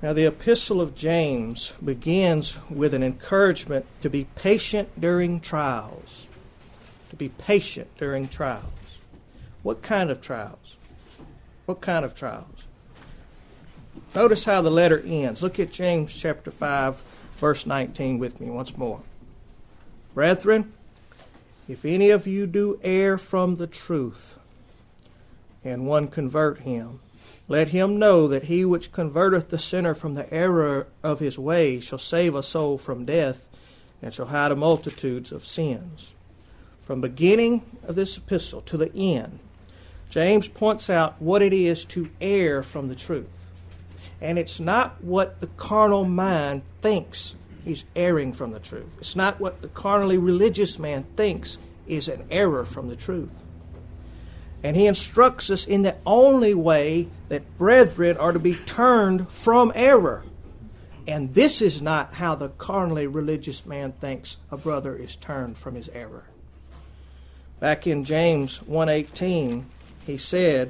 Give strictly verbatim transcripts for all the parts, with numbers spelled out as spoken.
Now, the epistle of James begins with an encouragement to be patient during trials. To be patient during trials. What kind of trials? What kind of trials? Notice how the letter ends. Look at James chapter five, verse nineteen with me once more. Brethren, if any of you do err from the truth, and one convert him, let him know that he which converteth the sinner from the error of his way shall save a soul from death, and shall hide a multitudes of sins. From beginning of this epistle to the end, James points out what it is to err from the truth. And it's not what the carnal mind thinks is erring from the truth. It's not what the carnally religious man thinks is an error from the truth. And he instructs us in the only way that brethren are to be turned from error. And this is not how the carnally religious man thinks a brother is turned from his error. Back in James one eighteen, he said,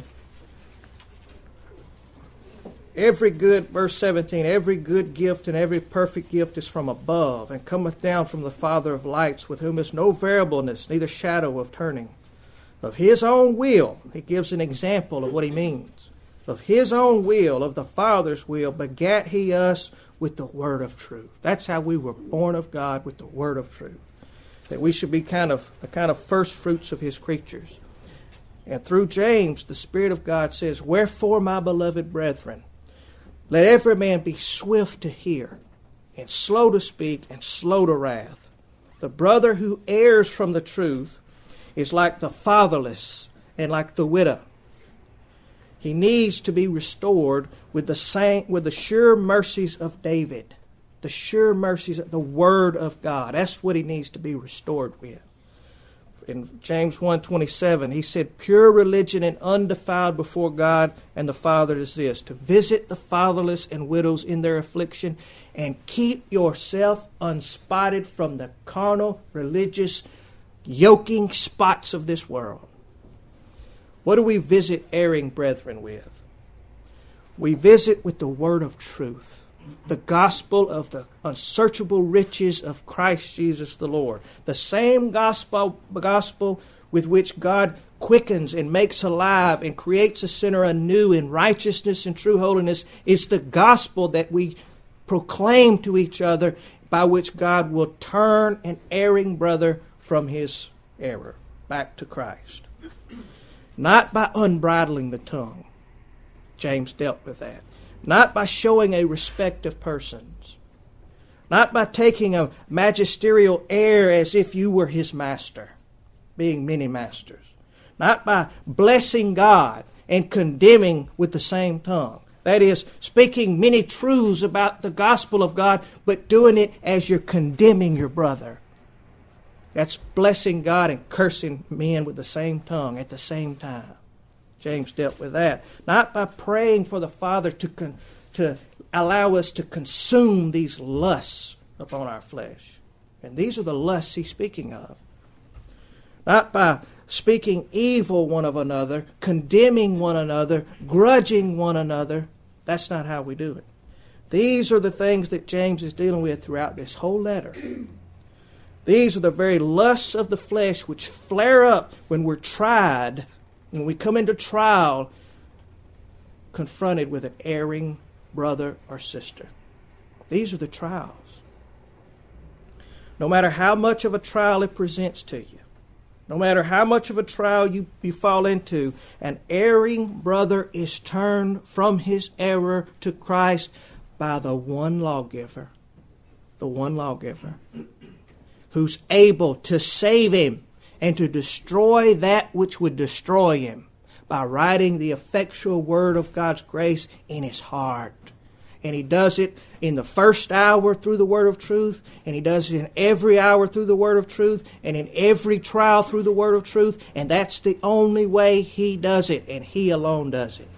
Every good, verse seventeen, every good gift and every perfect gift is from above, and cometh down from the Father of lights, with whom is no variableness, neither shadow of turning. Of his own will, he gives an example of what he means. Of his own will, of the Father's will, begat he us with the word of truth. That's how we were born of God, with the word of truth. That we should be kind of the kind of first fruits of his creatures. And through James, the Spirit of God says, Wherefore, my beloved brethren, let every man be swift to hear, and slow to speak, and slow to wrath. The brother who errs from the truth is like the fatherless and like the widow. He needs to be restored with the same, with the sure mercies of David. The sure mercies of the Word of God. That's what he needs to be restored with. In James one twenty-seven, he said, Pure religion and undefiled before God and the Father is this, to visit the fatherless and widows in their affliction, and keep yourself unspotted from the carnal, religious, yoking spots of this world. What do we visit erring brethren with? We visit with the word of truth. The gospel of the unsearchable riches of Christ Jesus the Lord. The same gospel, gospel with which God quickens and makes alive and creates a sinner anew in righteousness and true holiness is the gospel that we proclaim to each other, by which God will turn an erring brother from his error back to Christ. Not by unbridling the tongue. James dealt with that. Not by showing a respect of persons. Not by taking a magisterial air as if you were his master, being many masters. Not by blessing God and condemning with the same tongue. That is, speaking many truths about the gospel of God, but doing it as you're condemning your brother. That's blessing God and cursing men with the same tongue at the same time. James dealt with that. Not by praying for the Father to con- to allow us to consume these lusts upon our flesh. And these are the lusts he's speaking of. Not by speaking evil one of another, condemning one another, grudging one another. That's not how we do it. These are the things that James is dealing with throughout this whole letter. These are the very lusts of the flesh which flare up when we're tried, when we come into trial, confronted with an erring brother or sister. These are the trials. No matter how much of a trial it presents to you, no matter how much of a trial you, you fall into, an erring brother is turned from his error to Christ by the one lawgiver, the one lawgiver, who's able to save him and to destroy that which would destroy him by writing the effectual word of God's grace in his heart. And he does it in the first hour through the word of truth, and he does it in every hour through the word of truth, and in every trial through the word of truth, and that's the only way he does it, and he alone does it.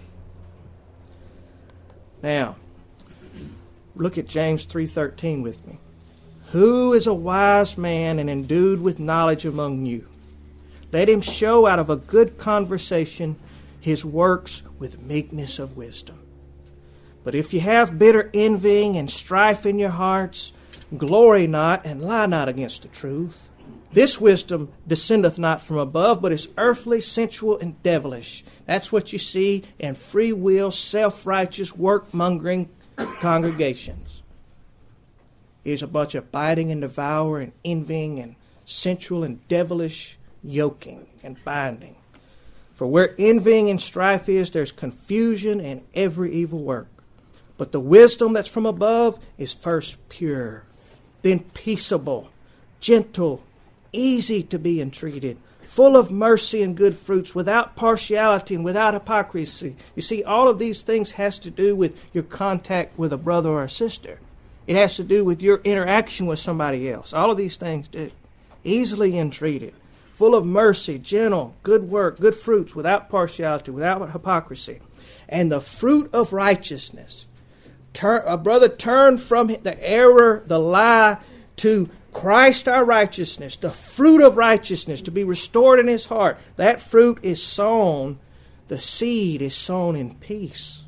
Now, look at James three thirteen with me. Who is a wise man and endued with knowledge among you? Let him show out of a good conversation his works with meekness of wisdom. But if you have bitter envying and strife in your hearts, glory not and lie not against the truth. This wisdom descendeth not from above, but is earthly, sensual, and devilish. That's what you see in free will, self-righteous, work-mongering congregations. Here's a bunch of biting and devouring, envying, and sensual and devilish yoking and binding. For where envying and strife is, there's confusion and every evil work. But the wisdom that's from above is first pure, then peaceable, gentle, easy to be entreated, full of mercy and good fruits, without partiality and without hypocrisy. You see, all of these things has to do with your contact with a brother or a sister. It has to do with your interaction with somebody else. All of these things do. Easily entreated, full of mercy, gentle, good work, good fruits, without partiality, without hypocrisy. And the fruit of righteousness. Turn, a brother turn from the error, the lie, to Christ our righteousness, the fruit of righteousness to be restored in his heart. That fruit is sown, the seed is sown in peace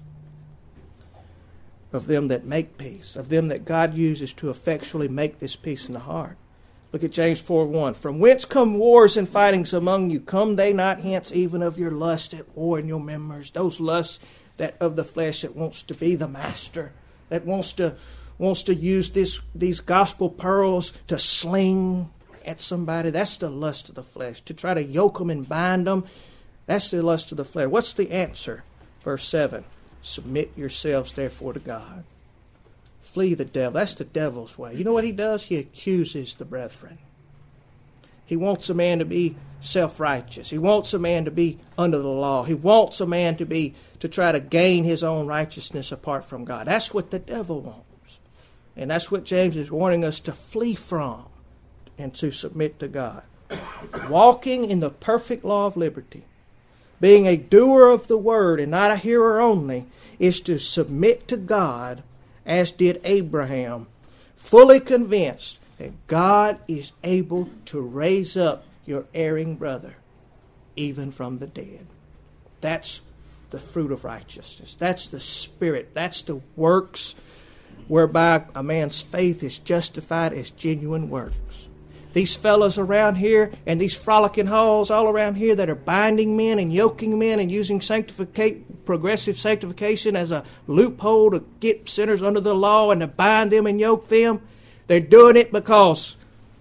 of them that make peace, of them that God uses to effectually make this peace in the heart. Look at James four one. From whence come wars and fightings among you? Come they not hence even of your lust at war in your members? Those lusts that of the flesh that wants to be the master, that wants to wants to use this these gospel pearls to sling at somebody. That's the lust of the flesh. To try to yoke them and bind them, that's the lust of the flesh. What's the answer? Verse seven. Submit yourselves therefore to God. Flee the devil. That's the devil's way. You know what he does? He accuses the brethren. He wants a man to be self-righteous. He wants a man to be under the law. He wants a man to be to try to gain his own righteousness apart from God. That's what the devil wants. And that's what James is warning us to flee from and to submit to God. Walking in the perfect law of liberty, being a doer of the word and not a hearer only, is to submit to God as did Abraham, fully convinced that God is able to raise up your erring brother, even from the dead. That's the fruit of righteousness. That's the spirit. That's the works whereby a man's faith is justified as genuine works. These fellows around here and these frolicking halls all around here that are binding men and yoking men and using sanctificate, progressive sanctification as a loophole to get sinners under the law and to bind them and yoke them, they're doing it because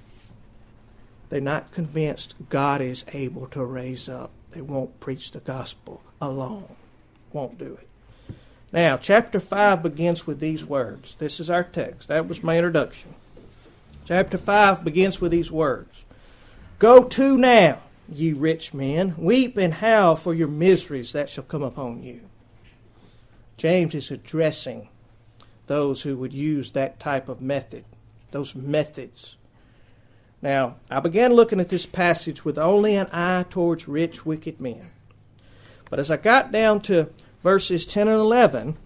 they're not convinced God is able to raise up. They won't preach the gospel alone. Won't do it. Now, chapter five begins with these words. This is our text. That was my introduction. Chapter five begins with these words. Go to now, ye rich men, weep and howl for your miseries that shall come upon you. James is addressing those who would use that type of method, those methods. Now, I began looking at this passage with only an eye towards rich, wicked men. But as I got down to verses ten and eleven,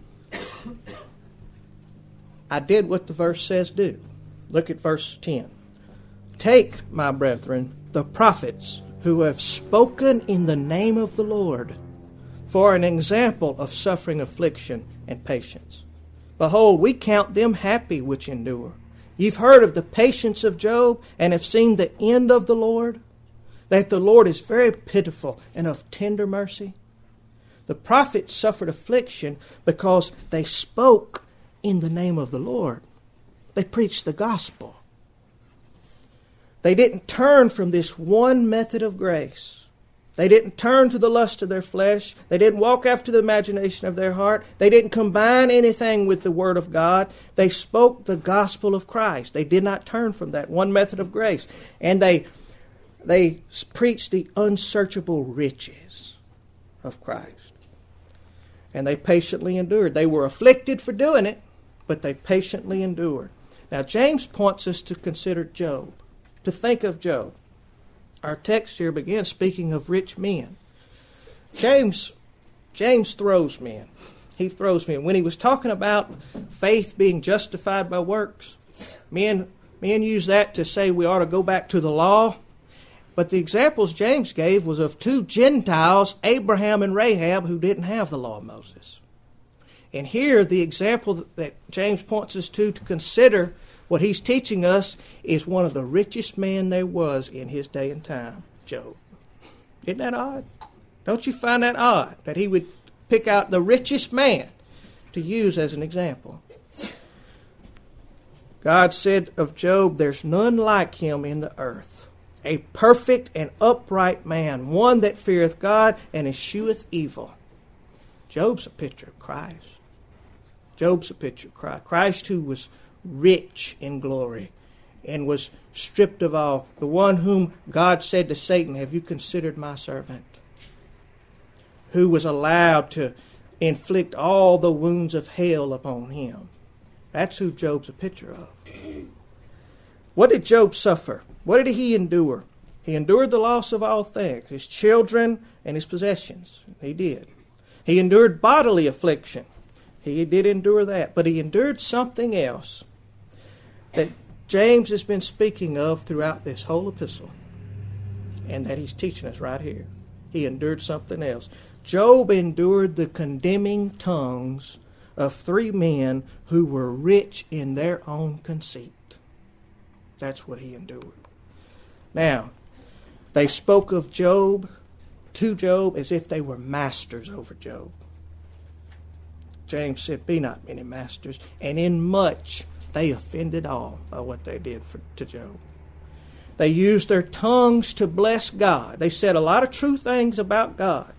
I did what the verse says do. Look at verse ten. Take, my brethren, the prophets who have spoken in the name of the Lord, for an example of suffering, affliction, and patience. Behold, we count them happy which endure. You've heard of the patience of Job, and have seen the end of the Lord, that the Lord is very pitiful and of tender mercy. The prophets suffered affliction because they spoke in the name of the Lord. They preached the gospel. They didn't turn from this one method of grace. They didn't turn to the lust of their flesh. They didn't walk after the imagination of their heart. They didn't combine anything with the Word of God. They spoke the gospel of Christ. They did not turn from that one method of grace. And they, they preached the unsearchable riches of Christ. And they patiently endured. They were afflicted for doing it, but they patiently endured. Now, James points us to consider Job, to think of Job. Our text here begins speaking of rich men. James, James throws men. He throws men. When he was talking about faith being justified by works, men, men use that to say we ought to go back to the law. But the examples James gave was of two Gentiles, Abraham and Rahab, who didn't have the law of Moses. And here, the example that James points us to to consider what he's teaching us is one of the richest men there was in his day and time, Job. Isn't that odd? Don't you find that odd that he would pick out the richest man to use as an example? God said of Job, there's none like him in the earth, a perfect and upright man, one that feareth God and escheweth evil. Job's a picture of Christ. Job's a picture of Christ. Christ who was rich in glory and was stripped of all. The one whom God said to Satan, have you considered my servant? Who was allowed to inflict all the wounds of hell upon him. That's who Job's a picture of. What did Job suffer? What did he endure? He endured the loss of all things, his children and his possessions. He did. He endured bodily affliction. He did endure that. But he endured something else that James has been speaking of throughout this whole epistle, and that he's teaching us right here. He endured something else. Job endured the condemning tongues of three men who were rich in their own conceit. That's what he endured. Now, they spoke of Job, to Job, as if they were masters over Job. James said, be not many masters, and in much they offended all by what they did for, to Job. They used their tongues to bless God. They said a lot of true things about God,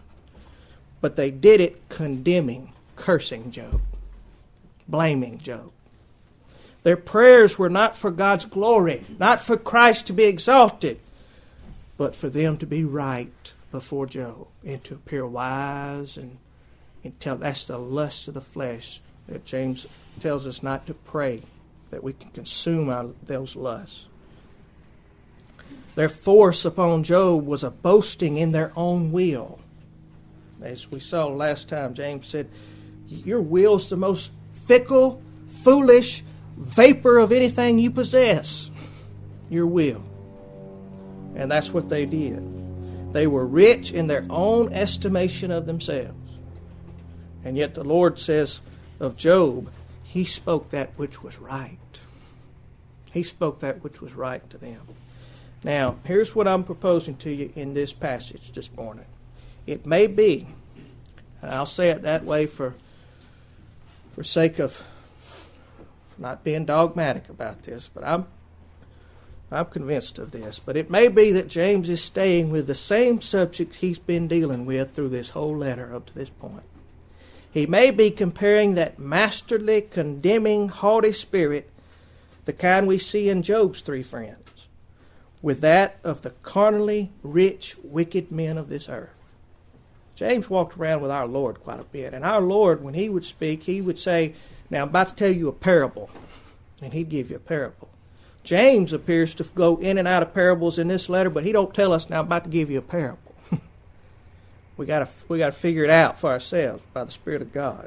but they did it condemning, cursing Job, blaming Job. Their prayers were not for God's glory, not for Christ to be exalted, but for them to be right before Job and to appear wise and intelligent. That's the lust of the flesh that James tells us not to pray, that we can consume our, those lusts. Their force upon Job was a boasting in their own will. As we saw last time, James said, your will's the most fickle, foolish vapor of anything you possess. Your will. And that's what they did. They were rich in their own estimation of themselves. And yet the Lord says of Job, he spoke that which was right. He spoke that which was right to them. Now, here's what I'm proposing to you in this passage this morning. It may be, and I'll say it that way for, for sake of not being dogmatic about this, but I'm I'm convinced of this. But it may be that James is staying with the same subject he's been dealing with through this whole letter up to this point. He may be comparing that masterly, condemning, haughty spirit, the kind we see in Job's three friends, with that of the carnally rich, wicked men of this earth. James walked around with our Lord quite a bit. And our Lord, when he would speak, he would say, now I'm about to tell you a parable. And he'd give you a parable. James appears to go in and out of parables in this letter, but he don't tell us, now I'm about to give you a parable. we got to we got to figure it out for ourselves by the Spirit of God.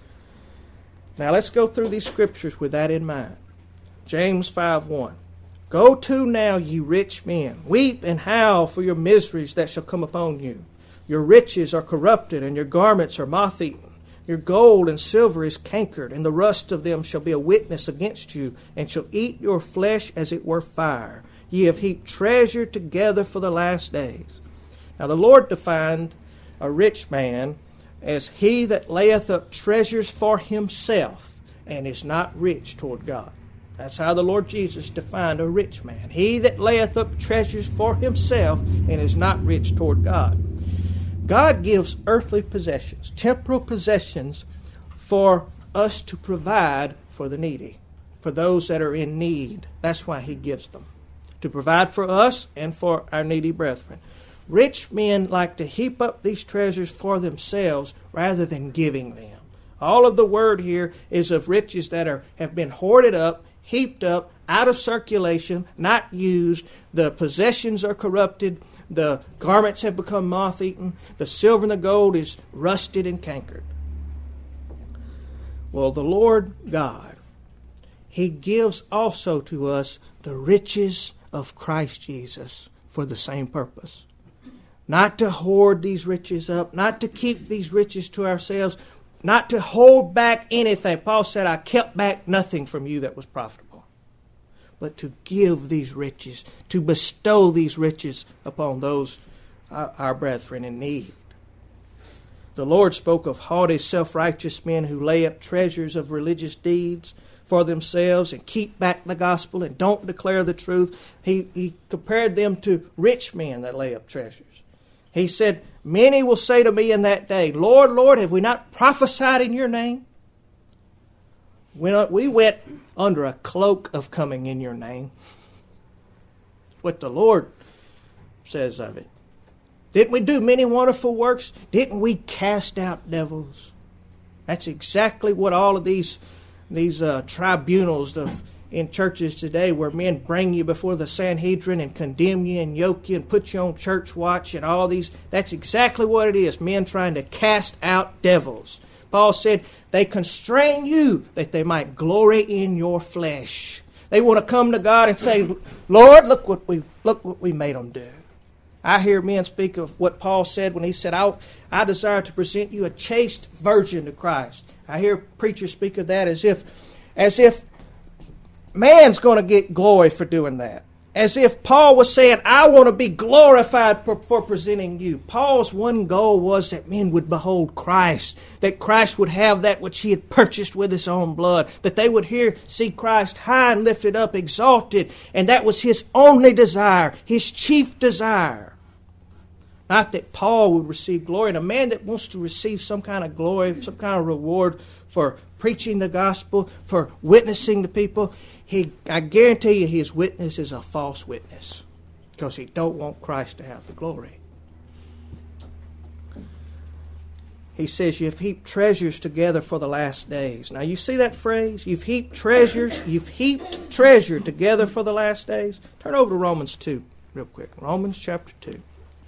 Now let's go through these scriptures with that in mind. James five one. Go to now, ye rich men, weep and howl for your miseries that shall come upon you. Your riches are corrupted, and your garments are moth-eaten. Your gold and silver is cankered, and the rust of them shall be a witness against you, and shall eat your flesh as it were fire. Ye have heaped treasure together for the last days. Now the Lord defined a rich man as he that layeth up treasures for himself, and is not rich toward God. That's how the Lord Jesus defined a rich man. He that layeth up treasures for himself, and is not rich toward God. God gives earthly possessions, temporal possessions, for us to provide for the needy, for those that are in need. That's why he gives them, to provide for us and for our needy brethren. Rich men like to heap up these treasures for themselves rather than giving them. All of the word here is of riches that are have been hoarded up, heaped up, out of circulation, not used. The possessions are corrupted. The garments have become moth-eaten. The silver and the gold is rusted and cankered. Well, the Lord God, he gives also to us the riches of Christ Jesus for the same purpose. Not to hoard these riches up, not to keep these riches to ourselves, not to hold back anything. Paul said, I kept back nothing from you that was profitable, but to give these riches, to bestow these riches upon those uh, our brethren in need. The Lord spoke of haughty, self-righteous men who lay up treasures of religious deeds for themselves and keep back the gospel and don't declare the truth. He, he compared them to rich men that lay up treasures. He said, many will say to me in that day, Lord, Lord, have we not prophesied in your name? When we went under a cloak of coming in your name. What the Lord says of it. Didn't we do many wonderful works? Didn't we cast out devils? That's exactly what all of these these uh, tribunals of in churches today, where men bring you before the Sanhedrin and condemn you and yoke you and put you on church watch and all these. That's exactly what it is. Men trying to cast out devils. Paul said they constrain you that they might glory in your flesh. They want to come to God and say, Lord, look what we look what we made them do. I hear men speak of what Paul said when he said, I, I desire to present you a chaste virgin to Christ. I hear preachers speak of that as if, as if man's going to get glory for doing that. As if Paul was saying, I want to be glorified for, for presenting you. Paul's one goal was that men would behold Christ, that Christ would have that which he had purchased with his own blood, that they would hear, see Christ high and lifted up, exalted, and that was his only desire, his chief desire. Not that Paul would receive glory. And a man that wants to receive some kind of glory, some kind of reward for preaching the gospel, for witnessing to people, he, I guarantee you his witness is a false witness, because he don't want Christ to have the glory. He says, you've heaped treasures together for the last days. Now you see that phrase? You've heaped treasures, you've heaped treasure together for the last days. Turn over to Romans two real quick. Romans chapter two.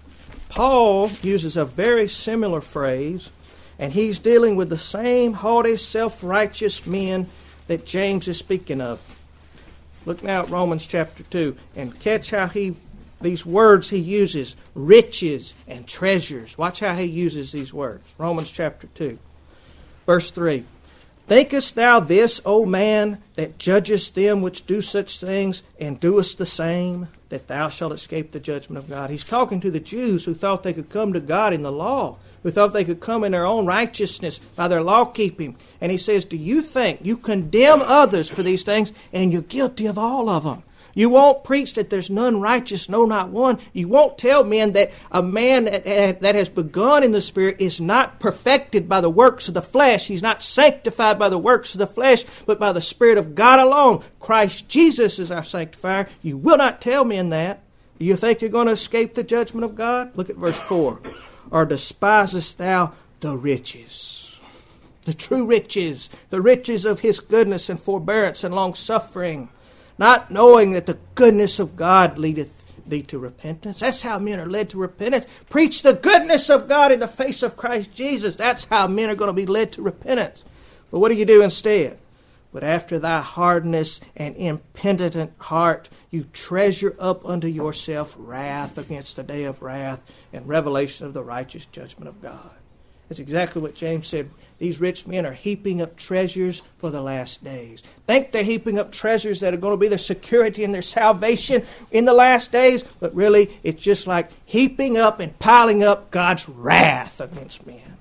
Paul uses a very similar phrase, and he's dealing with the same haughty, self-righteous men that James is speaking of. Look now at Romans chapter two and catch how he, these words he uses, riches and treasures. Watch how he uses these words. Romans chapter two, verse three. Thinkest thou this, O man, that judgest them which do such things, and doest the same, that thou shalt escape the judgment of God? He's talking to the Jews who thought they could come to God in the law, who thought they could come in their own righteousness by their law keeping. And he says, do you think you condemn others for these things, and you're guilty of all of them? You won't preach that there's none righteous, no, not one. You won't tell men that a man that, that has begun in the Spirit is not perfected by the works of the flesh. He's not sanctified by the works of the flesh, but by the Spirit of God alone. Christ Jesus is our sanctifier. You will not tell men that. Do you think you're going to escape the judgment of God? Look at verse four. Or despisest thou the riches, the true riches, the riches of his goodness and forbearance and long-suffering, not knowing that the goodness of God leadeth thee to repentance? That's how men are led to repentance. Preach the goodness of God in the face of Christ Jesus. That's how men are going to be led to repentance. But what do you do instead? But after thy hardness and impenitent heart, you treasure up unto yourself wrath against the day of wrath and revelation of the righteous judgment of God. That's exactly what James said. These rich men are heaping up treasures for the last days. Think they're heaping up treasures that are going to be their security and their salvation in the last days, but really it's just like heaping up and piling up God's wrath against men.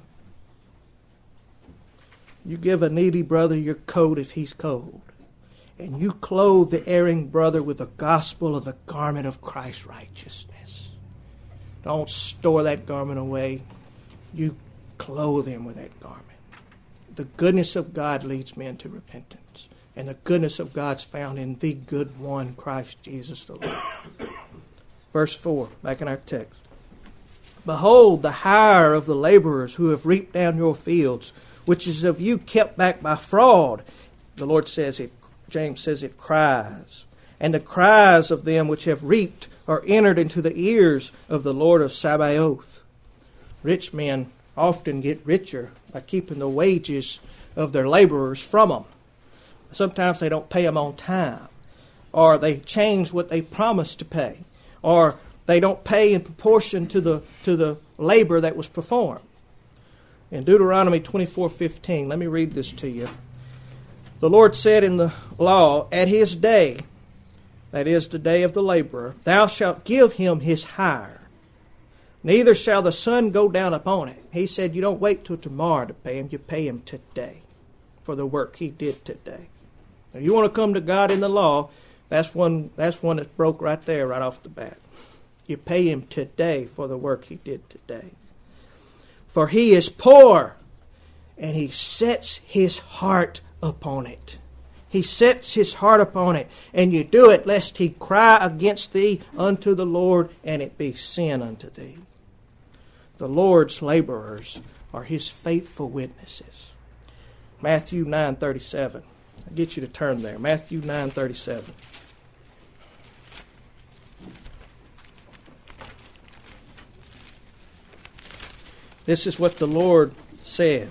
You give a needy brother your coat if he's cold, and you clothe the erring brother with the gospel of the garment of Christ's righteousness. Don't store that garment away. You clothe him with that garment. The goodness of God leads men to repentance, and the goodness of God's found in the good one, Christ Jesus the Lord. Verse four, back in our text. Behold, the hire of the laborers who have reaped down your fields, which is of you kept back by fraud. The Lord says it, James says it cries. And the cries of them which have reaped are entered into the ears of the Lord of Sabaoth. Rich men often get richer by keeping the wages of their laborers from them. Sometimes they don't pay them on time, or they change what they promised to pay, or they don't pay in proportion to the to the labor that was performed. In Deuteronomy twenty-four fifteen, let me read this to you. The Lord said in the law, "At his day," that is the day of the laborer, "thou shalt give him his hire. Neither shall the sun go down upon it." He said you don't wait till tomorrow to pay him. You pay him today for the work he did today. Now, you want to come to God in the law, that's one, that's one that's broke right there, right off the bat. You pay him today for the work he did today. "For he is poor, and he sets his heart upon it." He sets his heart upon it, and you do it lest he cry against thee unto the Lord, and it be sin unto thee. The Lord's laborers are his faithful witnesses. Matthew nine thirty-seven. I'll get you to turn there. Matthew nine thirty-seven. This is what the Lord said.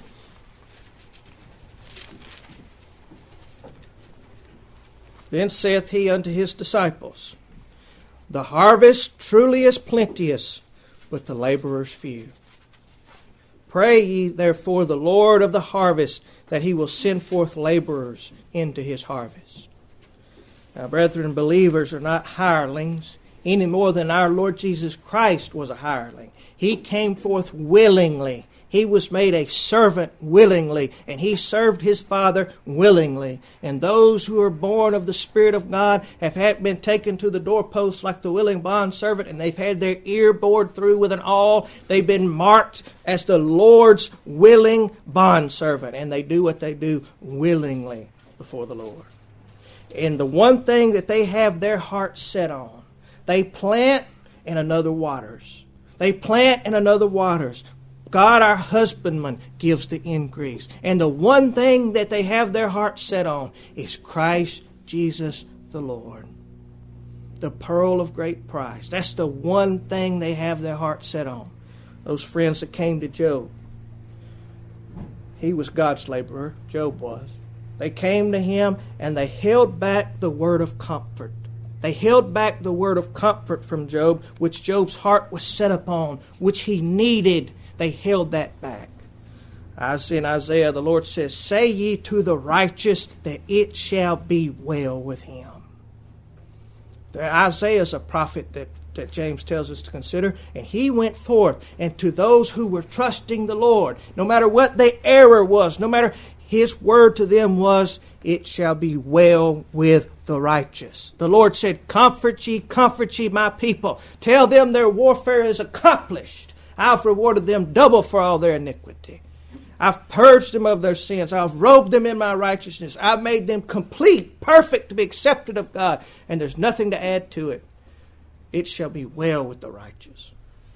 "Then saith he unto his disciples, The harvest truly is plenteous, but the laborers few. Pray ye therefore the Lord of the harvest, that he will send forth laborers into his harvest." Now, brethren, believers are not hirelings, any more than our Lord Jesus Christ was a hireling. He came forth willingly. He was made a servant willingly, and he served his Father willingly. And those who are born of the Spirit of God have had been taken to the doorpost like the willing bondservant, and they've had their ear bored through with an awl. They've been marked as the Lord's willing bondservant, and they do what they do willingly before the Lord. And the one thing that they have their heart set on, they plant and another waters. They plant and another waters. God, our husbandman, gives the increase. And the one thing that they have their heart set on is Christ Jesus the Lord. The pearl of great price. That's the one thing they have their heart set on. Those friends that came to Job. He was God's laborer. Job was. They came to him and they held back the word of comfort. They held back the word of comfort from Job, which Job's heart was set upon, which he needed. They held that back. As in Isaiah, the Lord says, "Say ye to the righteous that it shall be well with him." Isaiah is a prophet that, that James tells us to consider, and he went forth, and to those who were trusting the Lord, no matter what their error was, no matter his word to them was, "It shall be well with the righteous." The Lord said, "Comfort ye, comfort ye, my people. Tell them their warfare is accomplished. I've rewarded them double for all their iniquity. I've purged them of their sins. I've robed them in my righteousness. I've made them complete, perfect to be accepted of God. And there's nothing to add to it. It shall be well with the righteous."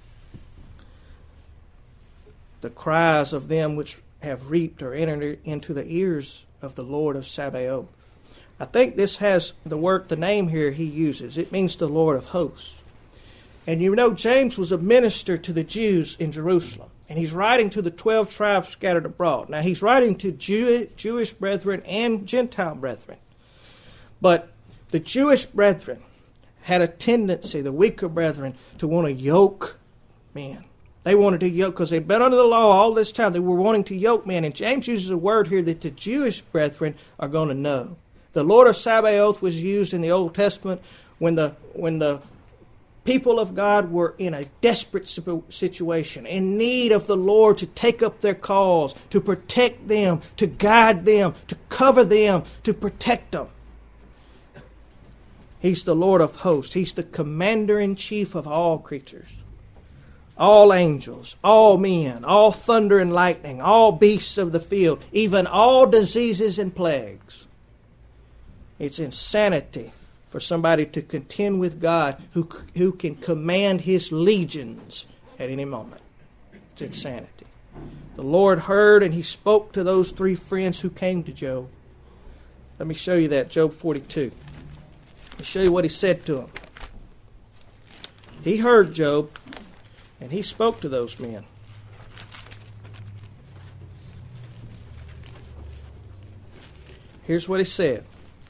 The cries of them which have reaped are entered into the ears of the Lord of Sabaoth. I think this has the word, the name here he uses. It means the Lord of hosts. And you know, James was a minister to the Jews in Jerusalem. And he's writing to the twelve tribes scattered abroad. Now, he's writing to Jew, Jewish brethren and Gentile brethren. But the Jewish brethren had a tendency, the weaker brethren, to want to yoke men. They wanted to yoke, because they'd been under the law all this time. They were wanting to yoke men. And James uses a word here that the Jewish brethren are going to know. The Lord of Sabaoth was used in the Old Testament when the when the people of God were in a desperate situation, in need of the Lord to take up their cause, to protect them, to guide them, to cover them, to protect them. He's the Lord of hosts. He's the commander-in-chief of all creatures. All angels, all men, all thunder and lightning, all beasts of the field, even all diseases and plagues. It's insanity for somebody to contend with God who, who can command his legions at any moment. It's insanity. The Lord heard and he spoke to those three friends who came to Job. Let me show you that, Job forty-two. Let me show you what he said to them. He heard Job and he spoke to those men. Here's what he said.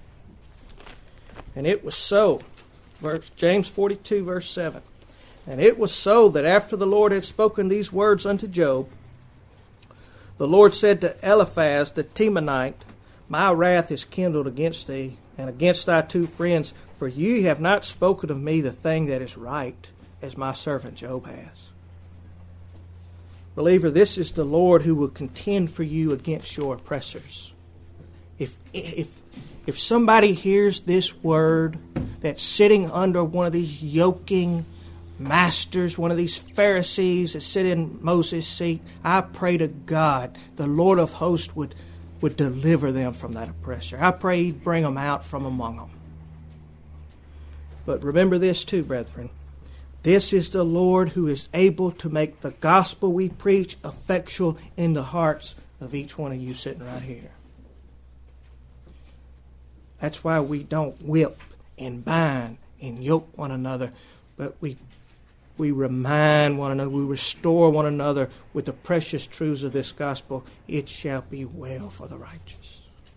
And it was so, verse, James forty-two, verse seven. And it was so that after the Lord had spoken these words unto Job, The Lord said to Eliphaz the Temanite, My wrath is kindled against thee, and against thy two friends, for ye have not spoken of me the thing that is right, as my servant Job has. Believer, this is the Lord who will contend for you against your oppressors. If if if somebody hears this word that's sitting under one of these yoking masters, one of these Pharisees that sit in Moses' seat, I pray to God the Lord of hosts would, would deliver them from that oppressor. I pray He'd bring them out from among them. But remember this too, brethren. This is the Lord who is able to make the gospel we preach effectual in the hearts of each one of you sitting right here. That's why we don't whip and bind and yoke one another, but we we remind one another, we restore one another with the precious truths of this gospel. It shall be well for the righteous.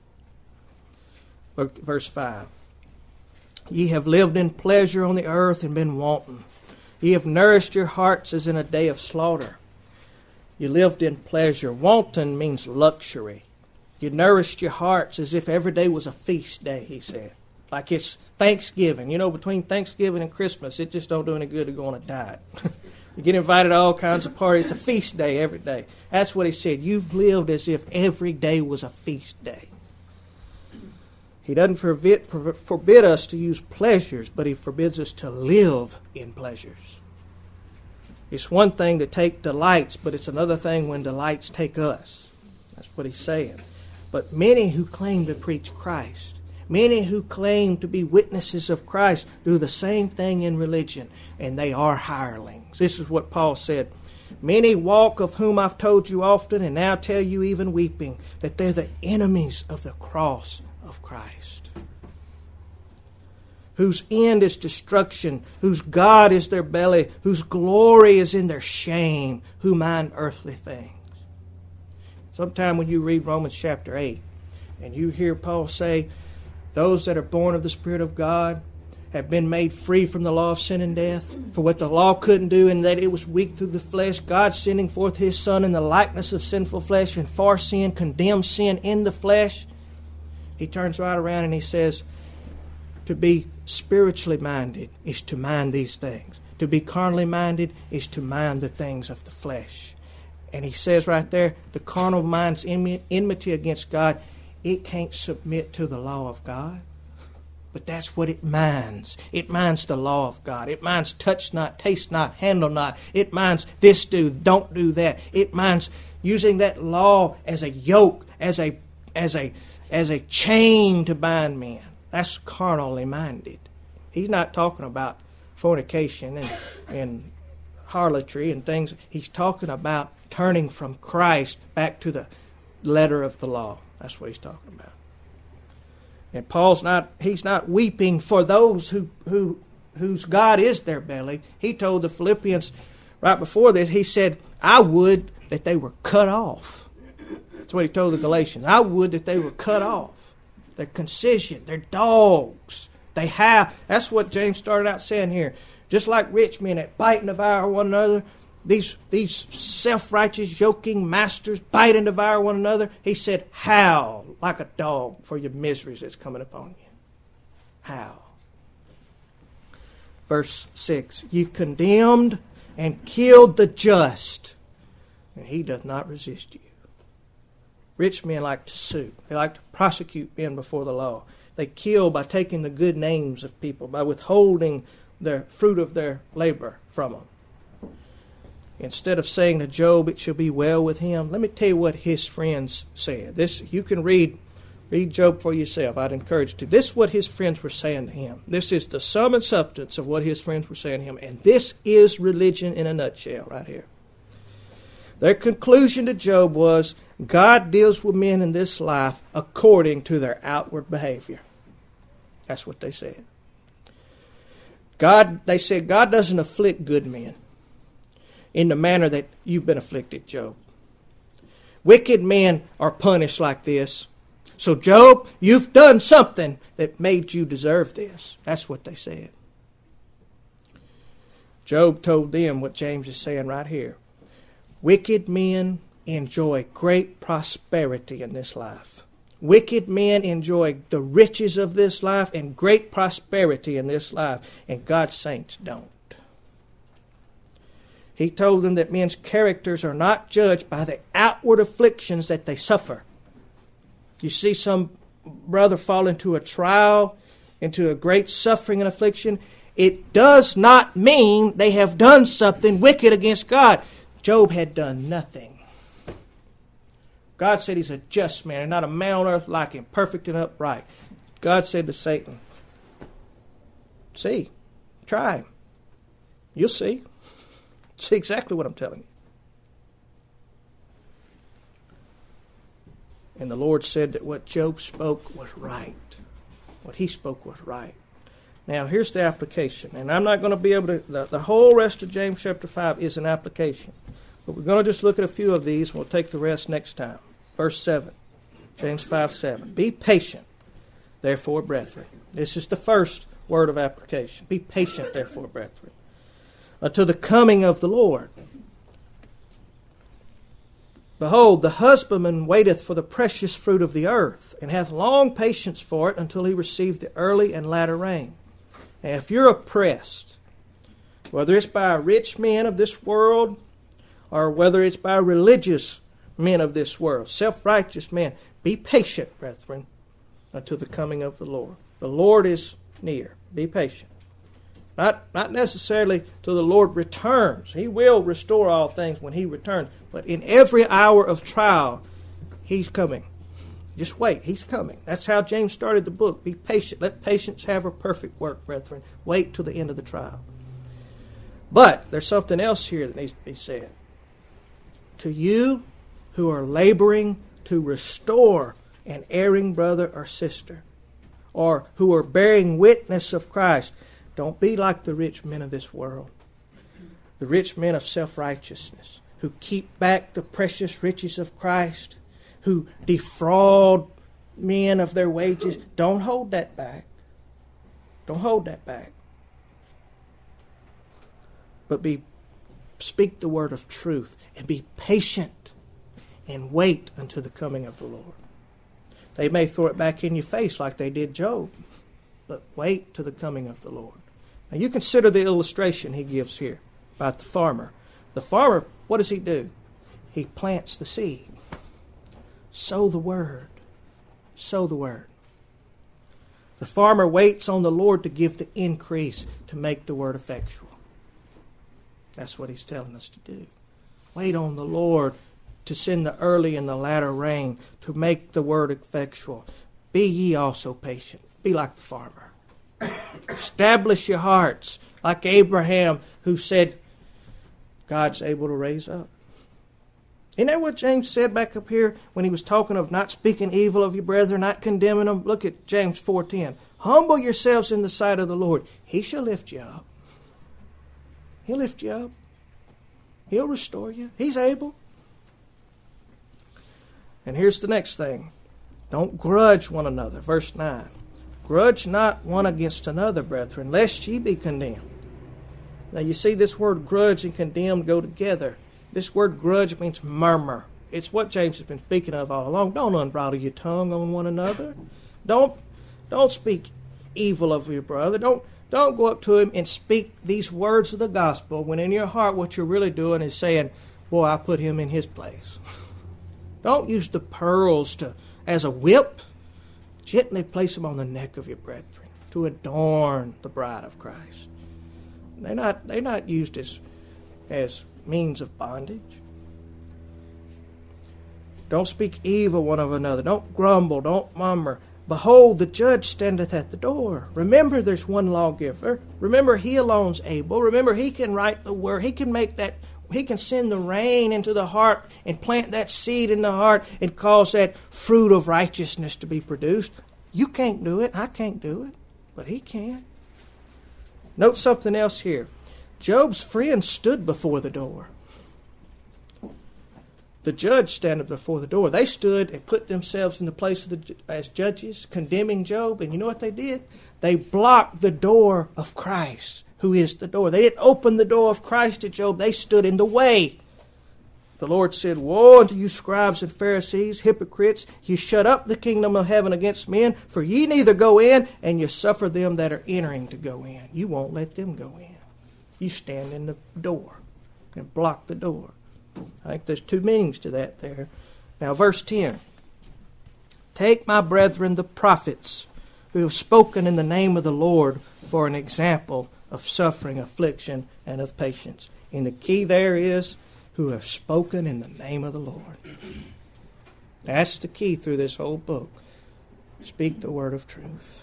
Look at verse five. Ye have lived in pleasure on the earth and been wanton. Ye have nourished your hearts as in a day of slaughter. You lived in pleasure. Wanton means luxury. You nourished your hearts as if every day was a feast day, he said. Like it's Thanksgiving. You know, between Thanksgiving and Christmas, it just don't do any good to go on a diet. You get invited to all kinds of parties. It's a feast day every day. That's what he said. You've lived as if every day was a feast day. He doesn't forbid, forbid us to use pleasures, but he forbids us to live in pleasures. It's one thing to take delights, but it's another thing when delights take us. That's what he's saying. But many who claim to preach Christ, many who claim to be witnesses of Christ, do the same thing in religion, and they are hirelings. This is what Paul said. Many walk, of whom I've told you often, and now tell you even weeping, that they're the enemies of the cross of Christ, whose end is destruction, whose God is their belly, whose glory is in their shame, who mind earthly things. Sometime when you read Romans chapter eight, and you hear Paul say, those that are born of the Spirit of God have been made free from the law of sin and death, for what the law couldn't do, and that it was weak through the flesh, God sending forth His Son in the likeness of sinful flesh, and for sin, condemned sin in the flesh. He turns right around and he says, to be spiritually minded is to mind these things. To be carnally minded is to mind the things of the flesh. And he says right there, the carnal mind's enmity against God. It can't submit to the law of God. But that's what it minds. It minds the law of God. It minds touch not, taste not, handle not. It minds this do, don't do that. It minds using that law as a yoke, as a as a as a chain to bind men. That's carnally minded. He's not talking about fornication and, and harlotry and things. He's talking about turning from Christ back to the letter of the law. That's what he's talking about. And Paul's not, he's not weeping for those who, who whose God is their belly. He told the Philippians right before this, he said, I would that they were cut off. That's what he told the Galatians. I would that they were cut off. They're concision. They're dogs. They have. That's what James started out saying here. Just like rich men that bite and devour one another, these these self-righteous, yoking masters bite and devour one another. He said, howl like a dog for your miseries that's coming upon you. Howl. Verse six, you've condemned and killed the just, and he doth not resist you. Rich men like to sue. They like to prosecute men before the law. They kill by taking the good names of people, by withholding the fruit of their labor from them. Instead of saying to Job, it shall be well with him, let me tell you what his friends said. This you can read read Job for yourself. I'd encourage you to. This is what his friends were saying to him. This is the sum and substance of what his friends were saying to him. And this is religion in a nutshell right here. Their conclusion to Job was, God deals with men in this life according to their outward behavior. That's what they said. God, they said, God doesn't afflict good men in the manner that you've been afflicted, Job. Wicked men are punished like this. So, Job, you've done something that made you deserve this. That's what they said. Job told them what James is saying right here. Wicked men enjoy great prosperity in this life. Wicked men enjoy the riches of this life and great prosperity in this life, and God's saints don't. He told them that men's characters are not judged by the outward afflictions that they suffer. You see some brother fall into a trial, into a great suffering and affliction, it does not mean they have done something wicked against God. Job had done nothing. God said he's a just man and not a man on earth like him, perfect and upright. God said to Satan, see, try him. You'll see. See exactly what I'm telling you. And the Lord said that what Job spoke was right. What he spoke was right. Now, here's the application. And I'm not going to be able to... The, the whole rest of James chapter five is an application. But we're going to just look at a few of these, and we'll take the rest next time. Verse seven. James five seven. Be patient, therefore, brethren. This is the first word of application. Be patient, therefore, brethren, until the coming of the Lord. Behold, the husbandman waiteth for the precious fruit of the earth, and hath long patience for it until he receive the early and latter rain. Now, if you're oppressed, whether it's by rich men of this world, or whether it's by religious men of this world, self-righteous men, be patient, brethren, until the coming of the Lord. The Lord is near. Be patient. Not, not necessarily till the Lord returns. He will restore all things when He returns. But in every hour of trial, He's coming. Just wait. He's coming. That's how James started the book. Be patient. Let patience have her perfect work, brethren. Wait till the end of the trial. But there's something else here that needs to be said. To you who are laboring to restore an erring brother or sister, or who are bearing witness of Christ, don't be like the rich men of this world, the rich men of self-righteousness, who keep back the precious riches of Christ, who defraud men of their wages. Don't hold that back. Don't hold that back. But be speak the word of truth and be patient and wait until the coming of the Lord. They may throw it back in your face like they did Job, but wait till the coming of the Lord. Now you consider the illustration he gives here about the farmer. The farmer, what does he do? He plants the seed. Sow the word. Sow the word. The farmer waits on the Lord to give the increase, to make the word effectual. That's what he's telling us to do. Wait on the Lord to send the early and the latter rain, to make the word effectual. Be ye also patient. Be like the farmer. Establish your hearts like Abraham, who said, God's able to raise up. Isn't that what James said back up here when he was talking of not speaking evil of your brethren, not condemning them? Look at James four ten. Humble yourselves in the sight of the Lord. He shall lift you up. He'll lift you up. He'll restore you. He's able. And here's the next thing. Don't grudge one another. Verse nine. Grudge not one against another, brethren, lest ye be condemned. Now you see this word grudge and condemn go together. This word grudge means murmur. It's what James has been speaking of all along. Don't unbridle your tongue on one another. Don't, don't speak evil of your brother. Don't, don't go up to him and speak these words of the gospel when in your heart what you're really doing is saying, boy, I put him in his place. Don't use the pearls to as a whip. Gently place them on the neck of your brethren to adorn the bride of Christ. They're not, they're not used as, as means of bondage. Don't speak evil one of another. Don't grumble. Don't murmur. Behold, the judge standeth at the door. Remember, there's one lawgiver. Remember, he alone's able. Remember, he can write the word. He can make that. He can send the rain into the heart and plant that seed in the heart and cause that fruit of righteousness to be produced. You can't do it. I can't do it. But he can. Note something else here. Job's friends stood before the door. The judge standing before the door. They stood and put themselves in the place of the as judges, condemning Job. And you know what they did? They blocked the door of Christ, who is the door. They didn't open the door of Christ to Job. They stood in the way. The Lord said, Woe unto you, scribes and Pharisees, hypocrites! Ye shut up the kingdom of heaven against men, for ye neither go in, and ye suffer them that are entering to go in. You won't let them go in. You stand in the door and block the door. I think there's two meanings to that there. Now, verse ten. Take, my brethren, the prophets, who have spoken in the name of the Lord, for an example of suffering, affliction, and of patience. And the key there is, who have spoken in the name of the Lord. That's the key through this whole book. Speak the word of truth.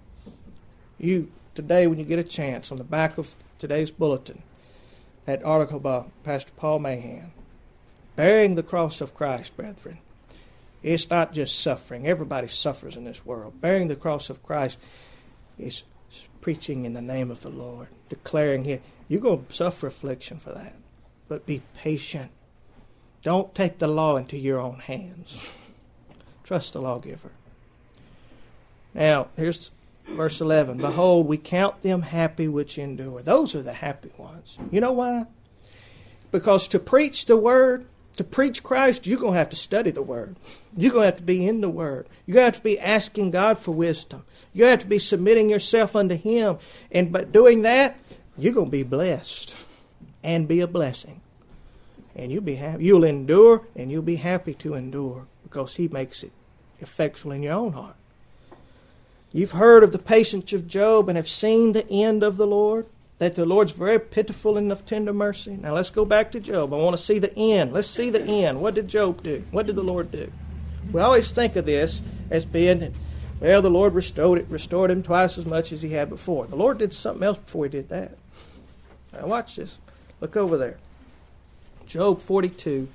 You, today, when you get a chance, on the back of today's bulletin, that article by Pastor Paul Mahan, bearing the cross of Christ, brethren. It's not just suffering. Everybody suffers in this world. Bearing the cross of Christ is preaching in the name of the Lord, declaring Him. You're going to suffer affliction for that. But be patient. Don't take the law into your own hands. Trust the lawgiver. Now, here's verse eleven. Behold, we count them happy which endure. Those are the happy ones. You know why? Because to preach the word, to preach Christ, you're going to have to study the word. You're going to have to be in the word. You're going to have to be asking God for wisdom. You're going to have to be submitting yourself unto Him. And by doing that, you're going to be blessed and be a blessing. And you'll be happy. You'll endure, and you'll be happy to endure because He makes it effectual in your own heart. You've heard of the patience of Job and have seen the end of the Lord, that the Lord's very pitiful and of tender mercy. Now let's go back to Job. I want to see the end. Let's see the end. What did Job do? What did the Lord do? We always think of this as being, well, the Lord restored it, restored him twice as much as he had before. The Lord did something else before He did that. Now watch this. Look over there. Job forty-two,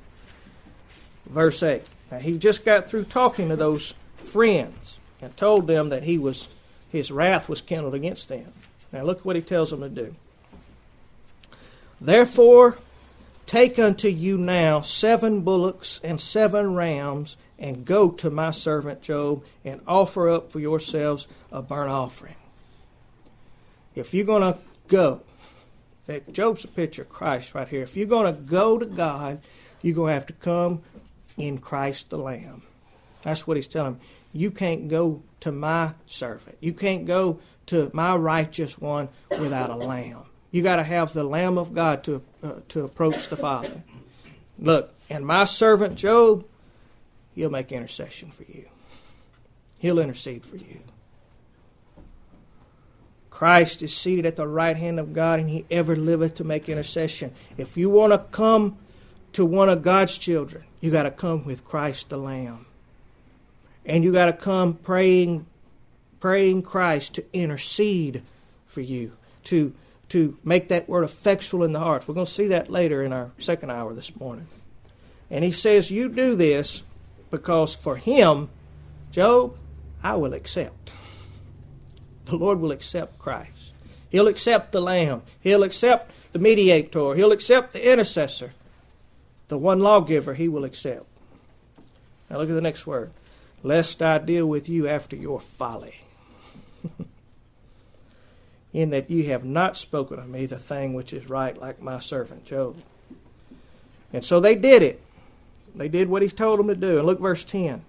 verse eight. Now he just got through talking to those friends and told them that he was, his wrath was kindled against them. Now look what he tells them to do. Therefore, take unto you now seven bullocks and seven rams, and go to my servant Job, and offer up for yourselves a burnt offering. If you're going to go, Job's a picture of Christ right here. If you're going to go to God, you're going to have to come in Christ the Lamb. That's what He's telling them. You can't go to my servant. You can't go to my righteous one without a lamb. You got to have the Lamb of God to uh, to approach the Father. Look, and my servant Job, he'll make intercession for you. He'll intercede for you. Christ is seated at the right hand of God, and He ever liveth to make intercession. If you want to come to one of God's children, you got to come with Christ the Lamb. And you got to come praying, praying Christ to intercede for you, to, to make that word effectual in the hearts. We're going to see that later in our second hour this morning. And He says, you do this because for Him, Job, I will accept. The Lord will accept Christ. He'll accept the Lamb. He'll accept the mediator. He'll accept the intercessor. The one lawgiver He will accept. Now look at the next word. Lest I deal with you after your folly. In that ye have not spoken of me the thing which is right, like my servant Job. And so they did it. They did what He told them to do. And look verse ten.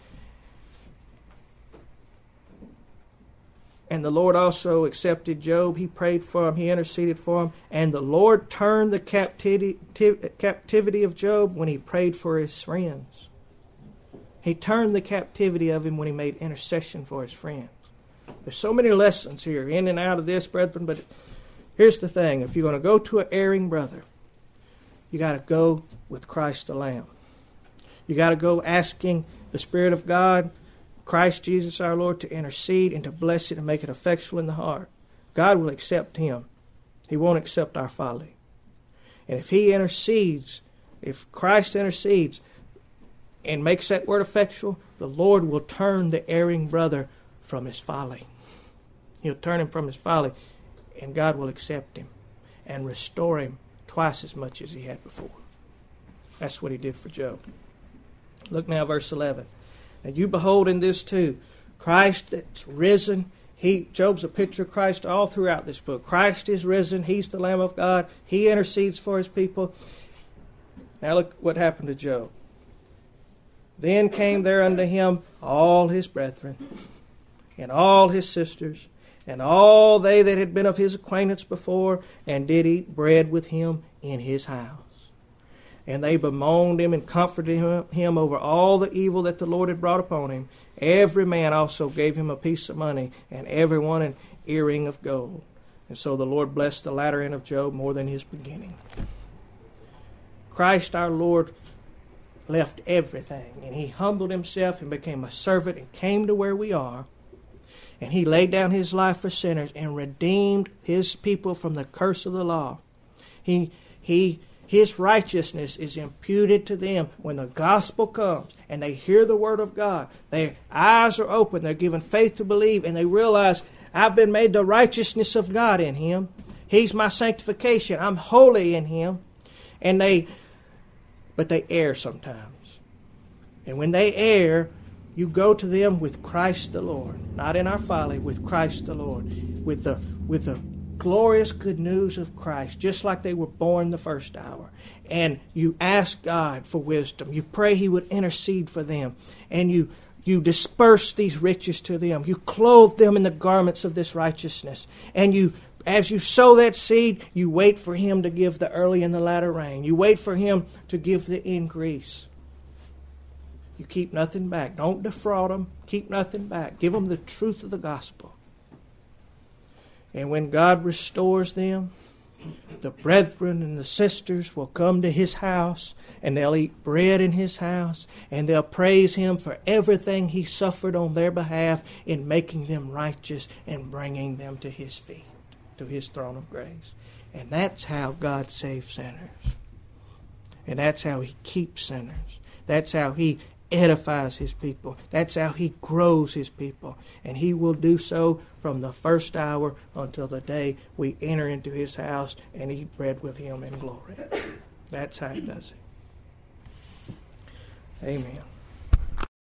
And the Lord also accepted Job. He prayed for him. He interceded for him. And the Lord turned the captivity, captivity of Job when he prayed for his friends. He turned the captivity of him when he made intercession for his friends. There's so many lessons here in and out of this, brethren. But here's the thing. If you're going to go to an erring brother, you got to go with Christ the Lamb. You got to go asking the Spirit of God, Christ Jesus our Lord, to intercede and to bless it and make it effectual in the heart. God will accept him. He won't accept our folly. And if He intercedes, if Christ intercedes and makes that word effectual, the Lord will turn the erring brother from his folly. He'll turn him from his folly, and God will accept him and restore him twice as much as he had before. That's what He did for Job. Look now, verse eleven. And you behold in this too, Christ that's risen. He, Job's a picture of Christ all throughout this book. Christ is risen. He's the Lamb of God. He intercedes for His people. Now look what happened to Job. Then came there unto him all his brethren, and all his sisters, and all they that had been of his acquaintance before, and did eat bread with him in his house. And they bemoaned him and comforted him, him over all the evil that the Lord had brought upon him. Every man also gave him a piece of money, and every one an earring of gold. And so the Lord blessed the latter end of Job more than his beginning. Christ our Lord left everything, and he humbled himself and became a servant and came to where we are. And he laid down his life for sinners and redeemed his people from the curse of the law. He, he, his righteousness is imputed to them when the gospel comes and they hear the word of God. Their eyes are open. They're given faith to believe, and they realize, I've been made the righteousness of God in him. He's my sanctification. I'm holy in him. And they, but they err sometimes. And when they err, you go to them with Christ the Lord, not in our folly, with Christ the Lord, with the with the glorious good news of Christ, just like they were born the first hour. And you ask God for wisdom. You pray he would intercede for them. And you, you disperse these riches to them. You clothe them in the garments of this righteousness. And you, as you sow that seed, you wait for him to give the early and the latter rain. You wait for him to give the increase. You keep nothing back. Don't defraud them. Keep nothing back. Give them the truth of the gospel. And when God restores them, the brethren and the sisters will come to his house, and they'll eat bread in his house, and they'll praise him for everything he suffered on their behalf in making them righteous and bringing them to his feet, to his throne of grace. And that's how God saves sinners. And that's how he keeps sinners. That's how he edifies his people. That's how he grows his people. And he will do so from the first hour until the day we enter into his house and eat bread with him in glory. That's how he does it. Amen.